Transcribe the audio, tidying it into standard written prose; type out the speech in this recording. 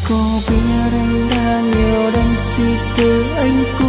Có biết anh đã nhiều đêm suy tư anh